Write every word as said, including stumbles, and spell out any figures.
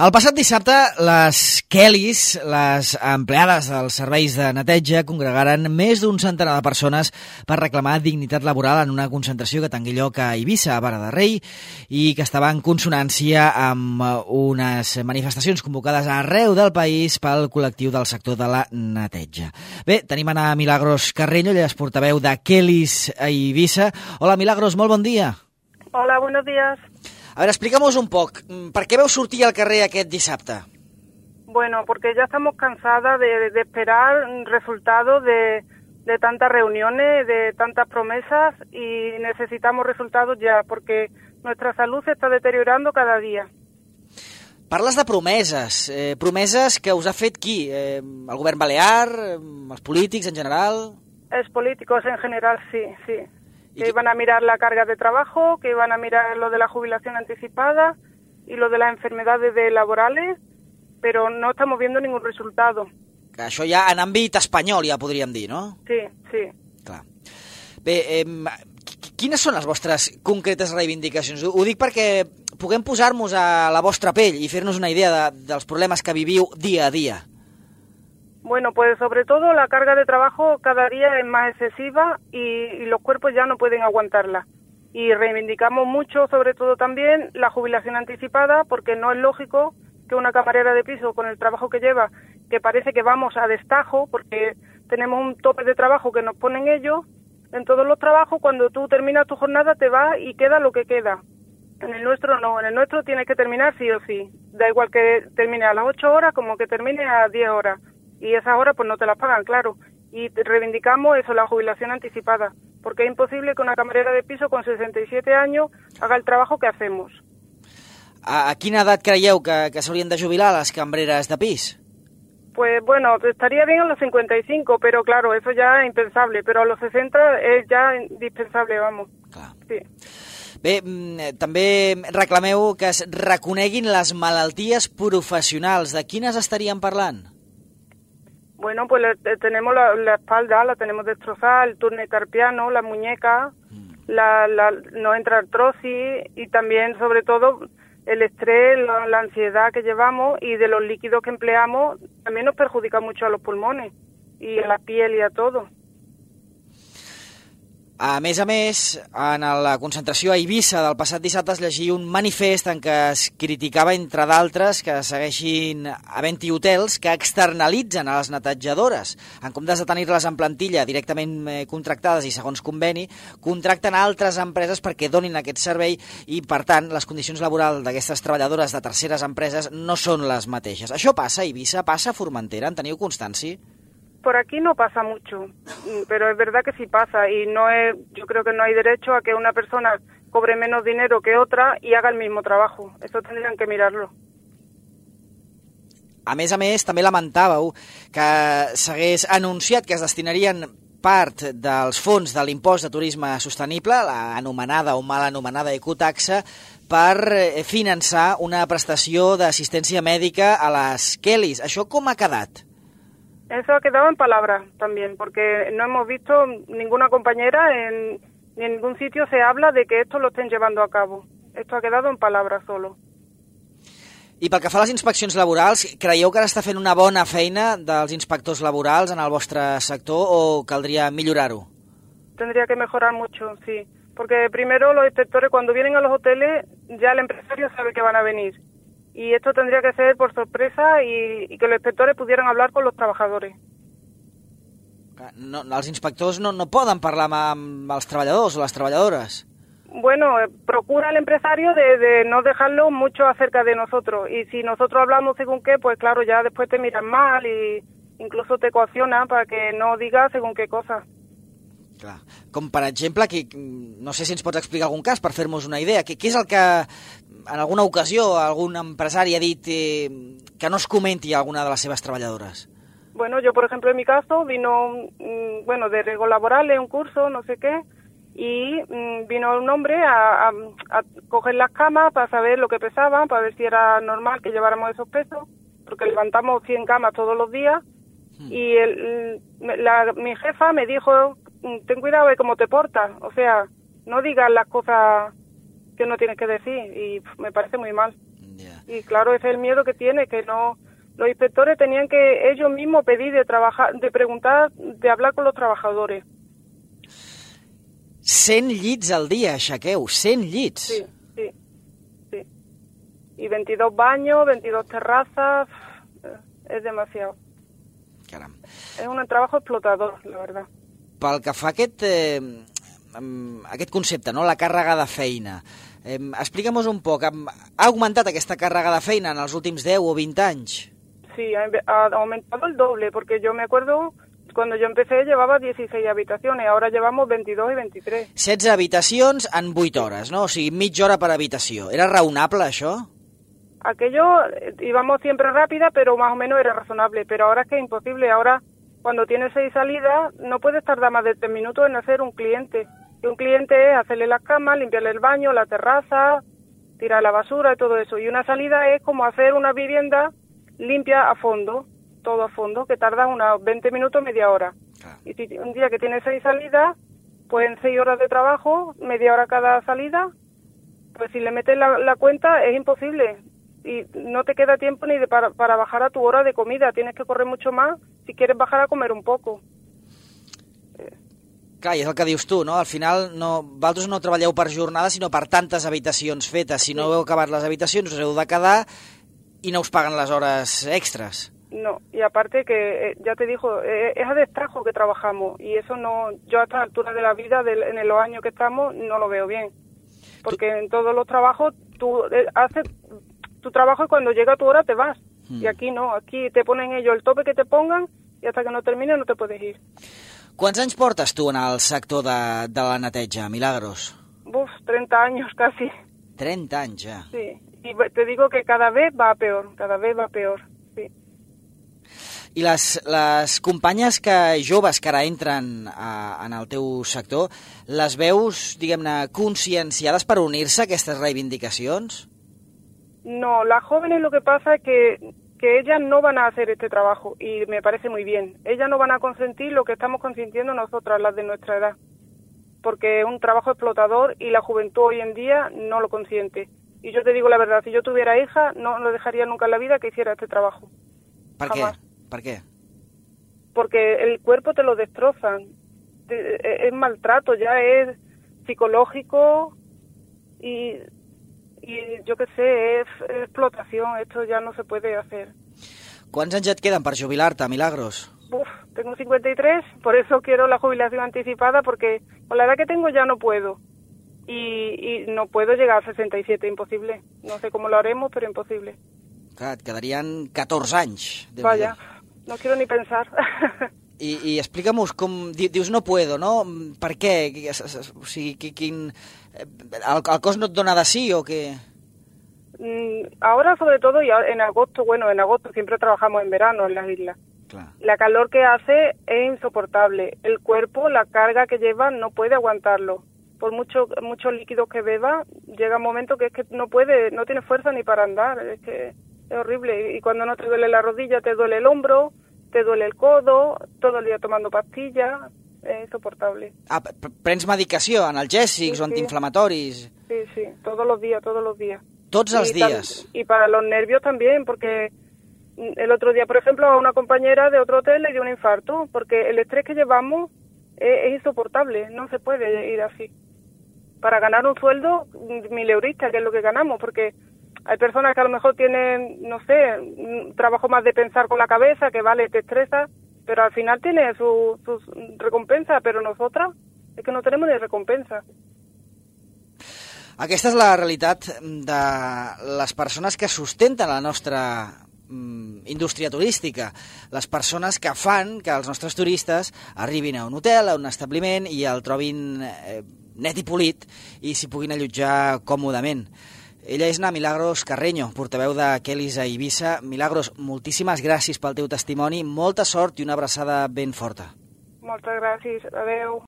El passat dissabte, les Kellys, les empleades dels serveis de neteja, congregaren més d'un centenar de persones per reclamar dignitat laboral en una concentració que tingué lloc a Eivissa, a Vara de Rei, i que estava en consonància amb unes manifestacions convocades arreu del país pel col·lectiu del sector de la neteja. Bé, tenim a Milagros Carreño, ella és portaveu de Kellys a Eivissa. Hola, Milagros, molt bon dia. Hola, buenos días. A ver, explicamos un poc, per què veu sortir al carrer aquest dissabte? Bueno, porque ya estamos cansadas de, de esperar resultados de, de tantas reuniones, de tantas promesas, y necesitamos resultados ya, porque nuestra salud se está deteriorando cada día. Parles de promeses, eh, promeses que us ha fet qui? Eh, el govern balear, eh, els polítics en general? Els políticos en general, sí, sí. Que iban a mirar la carga de trabajo, que iban a mirar lo de la jubilación anticipada y lo de las enfermedades de laborales, pero no estamos viendo ningún resultado. Que això ja en àmbit espanyol, ja podríem dir, no? Sí, sí. Clar. Bé, eh, quines són les vostres concretes reivindicacions? Ho dic perquè puguem posar-nos a la vostra pell i fer-nos una idea de, dels problemes que viviu dia a dia. Bueno, pues sobre todo la carga de trabajo cada día es más excesiva y, y los cuerpos ya no pueden aguantarla. Y reivindicamos mucho, sobre todo también, la jubilación anticipada, porque no es lógico que una camarera de piso con el trabajo que lleva, que parece que vamos a destajo, porque tenemos un tope de trabajo que nos ponen ellos, en todos los trabajos, cuando tú terminas tu jornada te vas y queda lo que queda. En el nuestro no, en el nuestro tienes que terminar sí o sí. Da igual que termine a las ocho horas como que termine a diez horas. Y esas horas pues no te las pagan, claro. Y reivindicamos eso, la jubilación anticipada, porque es imposible que una camarera de piso con sesenta y siete años haga el trabajo que hacemos. A, a quina edat creieu que, que s'haurien de jubilar les cambreres de pis? Pues bueno, estaría bien a los cincuenta y cinco, pero claro, eso ya es impensable, pero a los sesenta es ya indispensable, vamos. Clar. Sí. Bé, també reclameu que es reconeguin les malalties professionals. De quines estaríem parlant? Bueno, pues le, tenemos la, la espalda, la tenemos destrozada, el túnel carpiano, la muñeca, mm. la, la, nos entra artrosis y también, sobre todo, el estrés, la, la ansiedad que llevamos y de los líquidos que empleamos también nos perjudica mucho a los pulmones y a la piel y a todo. A més a més, en la concentració a Eivissa del passat dissabte es llegia un manifest en què es criticava, entre d'altres, que segueixin havent-hi hotels que externalitzen a les netejadores. En comptes de tenir-les en plantilla directament contractades i segons conveni, contracten a altres empreses perquè donin aquest servei i, per tant, les condicions laborals d'aquestes treballadores de terceres empreses no són les mateixes. Això passa a Eivissa, passa a Formentera, en teniu constància? Por aquí no pasa mucho, pero es verdad que sí pasa y no es, yo creo que no hay derecho a que una persona cobre menos dinero que otra y haga el mismo trabajo. Eso tendrían que mirarlo. A més a més, també lamentàveu que s'hagués anunciat que es destinarien part dels fons de l'impost de turisme sostenible, l'anomenada o mal anomenada ecotaxa, per finançar una prestació d'assistència mèdica a les Kellys. Això com ha quedat? Eso ha quedado en palabras también, porque no hemos visto ninguna compañera, en, ni en ningún sitio se habla de que esto lo estén llevando a cabo. Esto ha quedado en palabras solo. I pel que fa a les inspeccions laborals, creieu que ara està fent una bona feina dels inspectors laborals en el vostre sector o caldria millorar-ho? Tendría que mejorar mucho, sí. Porque primero los inspectores cuando vienen a los hoteles ya el empresario sabe que van a venir. Y esto tendría que ser por sorpresa y, y que los inspectores pudieran hablar con los trabajadores. No, els inspectors no, no poden parlar amb, amb els treballadors o les treballadores. Bueno, eh, procura el empresario de, de no dejarlo mucho acerca de nosotros. Y si nosotros hablamos según qué, pues claro, ya después te miran mal y incluso te coaccionan para que no digas según qué cosas. Clar. Com, per exemple, que, no sé si ens pots explicar algun cas per fer-nos una idea. Què és el que en alguna ocasió algun empresari ha dit eh, que no es comenti a alguna de les seves treballadores? Bueno, yo por ejemplo en mi caso vino, mmm, bueno, de riesgos laborales, un curso, no sé qué, y mmm, vino un hombre a, a, a coger las camas para saber lo que pesaban, para ver si era normal que lleváramos esos pesos, porque levantamos cien camas todos los días, hmm. y el, la, mi jefa me dijo, ten cuidado de cómo te portas, o sea, no digas las cosas que no tienes que decir, y me parece muy mal. Yeah. Y claro, ese es el miedo que tiene, que no... Los inspectores tenían que ellos mismos pedir de trabajar, de preguntar, de hablar con los trabajadores. cent llits al dia, aixequeu, cent llits. Sí, sí, sí. Y veintidós baños, veintidós terrazas, es demasiado. Caram. Es un trabajo explotador, la verdad. Pel que fa a aquest, eh, aquest concepte, no? La càrrega de feina, eh, explica'm-nos un poc, ha augmentat aquesta càrrega de feina en els últims deu o vint anys? Sí, ha, ha aumentado el doble, porque yo me acuerdo, cuando yo empecé llevaba dieciséis habitaciones, ahora llevamos veintidós y veintitrés. setze habitacions en vuit hores, no? O sigui, mitja hora per habitació. Era raonable, això? Aquello, íbamos siempre rápida, pero más o menos era razonable, pero ahora es que es imposible. Ahora, cuando tienes seis salidas, no puedes tardar más de tres minutos en hacer un cliente. Y un cliente es hacerle las camas, limpiarle el baño, la terraza, tirar la basura y todo eso. Y una salida es como hacer una vivienda limpia a fondo, todo a fondo, que tarda unos veinte minutos, media hora. Claro. Y si un día que tiene seis salidas, pues en seis horas de trabajo, media hora cada salida, pues si le metes la, la cuenta es imposible. Y no te queda tiempo ni de para, para bajar a tu hora de comida. Tienes que correr mucho más si quieres bajar a comer un poco. Clar, i és el que dius tu, no? Al final, no, vosaltres no treballeu per jornada, sinó per tantes habitacions fetes. Si no heu acabat les habitacions, us heu de quedar y no os pagan las horas extras. No, y aparte que, eh, ya te digo, eh, es a destajo que trabajamos y eso no, yo a esta altura de la vida, de, en los años que estamos, no lo veo bien. Porque ¿Tú? En todos los trabajos tú eh, haces tu trabajo y cuando llega tu hora te vas. Hmm. Y aquí no, aquí te ponen ellos el tope que te pongan y hasta que no termine no te puedes ir. Quants anys portes tu en el sector de, de la neteja, Milagros? Uf, treinta años casi. treinta anys ja. Sí. Y te digo que cada vez va a peor, cada vez va a peor, sí. I les, les companyes que, joves que ara entren a, en el teu sector, les veus, diguem-ne, conscienciades per unir-se a aquestes reivindicacions? No, las jóvenes lo que pasa es que, que ellas no van a hacer este trabajo y me parece muy bien. Ellas no van a consentir lo que estamos consintiendo nosotras, las de nuestra edad, porque es un trabajo explotador y la juventud hoy en día no lo consiente. Y yo te digo la verdad, si yo tuviera hija, no lo dejaría nunca en la vida que hiciera este trabajo. ¿Por Jamás. qué? ¿Por qué? Porque el cuerpo te lo destrozan. Es maltrato, ya es psicológico y, y yo qué sé, es, es explotación. Esto ya no se puede hacer. ¿Quants anys et queden per jubilar-te, Milagros? Uf, tengo cincuenta y tres, por eso quiero la jubilación anticipada, porque con la edad que tengo ya no puedo. Y, y no puedo llegar a sesenta y siete, imposible. No sé cómo lo haremos, pero imposible. Clar, et quedarien catorze anys. Vaya, no quiero ni pensar. I, i explica'm-nos com... Dius no puedo, no? Per què? O sigui, quin... El, el cos no et dona de sí o què? Ahora, sobre todo, y en agosto, bueno, en agosto siempre trabajamos en verano en las islas. Claro. La calor que hace es insoportable. El cuerpo, la carga que lleva, no puede aguantarlo. Por mucho, muchos líquidos que beba, llega un momento que es que no puede, no tiene fuerza ni para andar, es que es horrible. Y cuando no te duele la rodilla, te duele el hombro, te duele el codo, todo el día tomando pastillas, es insoportable. Ah, prens medicació, analgèsics sí, o antiinflamatoris? Sí, sí, todos los días, todos los días. Tots els días? Y para los nervios también, porque el otro día, por ejemplo, a una compañera de otro hotel le dio un infarto, porque el estrés que llevamos es, es insoportable, no se puede ir así. Para ganar un sueldo mileurista, que es lo que ganamos, porque hay personas que a lo mejor tienen, no sé, un trabajo más de pensar con la cabeza, que vale, te estresa, pero al final tiene su, su recompensa, pero nosotras es que no tenemos ni recompensa. Aquesta és la realitat de les persones que sustenten la nostra mm, indústria turística, les persones que fan que els nostres turistes arribin a un hotel, a un establiment i el trobin eh, net i polit i s'hi puguin allotjar còmodament. Ella és na Milagros Carreño, portaveu de Kellys a Eivissa. Milagros, moltíssimes gràcies pel teu testimoni, molta sort i una abraçada ben forta. Moltes gràcies, adeu.